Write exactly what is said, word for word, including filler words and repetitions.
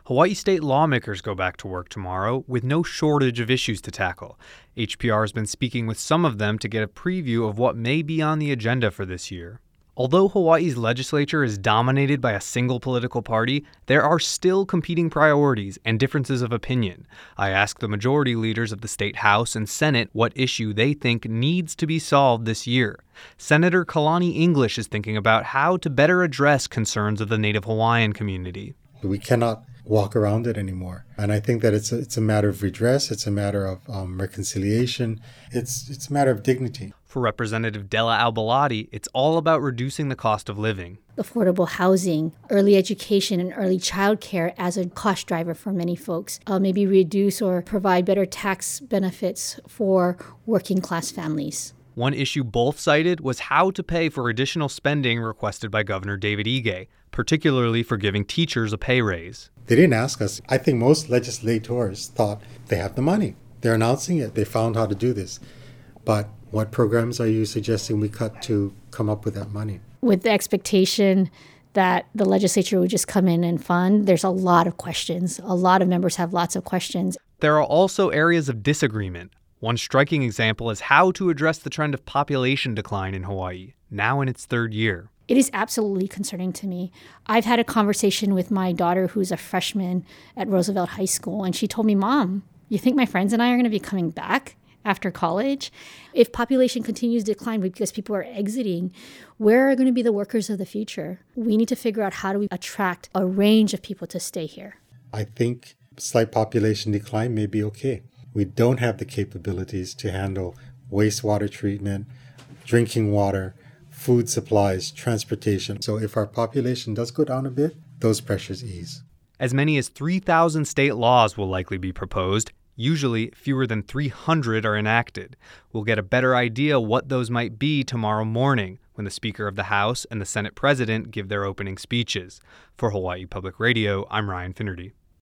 Hawaii state lawmakers go back to work tomorrow with no shortage of issues to tackle. H P R has been speaking with some of them to get a preview of what may be on the agenda for this year. Although Hawaii's legislature is dominated by a single political party, there are still competing priorities and differences of opinion. I asked the majority leaders of the state House and Senate what issue they think needs to be solved this year. Senator Kalani English is thinking about how to better address concerns of the Native Hawaiian community. We cannot walk around it anymore. And I think that it's a, it's a matter of redress. It's a matter of um, reconciliation. It's it's a matter of dignity. For Representative Della Albalati, it's all about reducing the cost of living. Affordable housing, early education, and early child care as a cost driver for many folks. Uh, maybe reduce or provide better tax benefits for working class families. One issue both cited was how to pay for additional spending requested by Governor David Ige, particularly for giving teachers a pay raise. They didn't ask us. I think most legislators thought they have the money. They're announcing it. They found how to do this. But what programs are you suggesting we cut to come up with that money? With the expectation that the legislature would just come in and fund, there's a lot of questions. A lot of members have lots of questions. There are also areas of disagreement. One striking example is how to address the trend of population decline in Hawaii, now in its third year. It is absolutely concerning to me. I've had a conversation with my daughter who's a freshman at Roosevelt High School, and she told me, Mom, you think my friends and I are going to be coming back after college? If population continues to decline because people are exiting, where are going to be the workers of the future? We need to figure out how do we attract a range of people to stay here. I think slight population decline may be okay. We don't have the capabilities to handle wastewater treatment, drinking water, food supplies, transportation. So if our population does go down a bit, those pressures ease. As many as three thousand state laws will likely be proposed. Usually, fewer than three hundred are enacted. We'll get a better idea what those might be tomorrow morning when the Speaker of the House and the Senate President give their opening speeches. For Hawaii Public Radio, I'm Ryan Finnerty.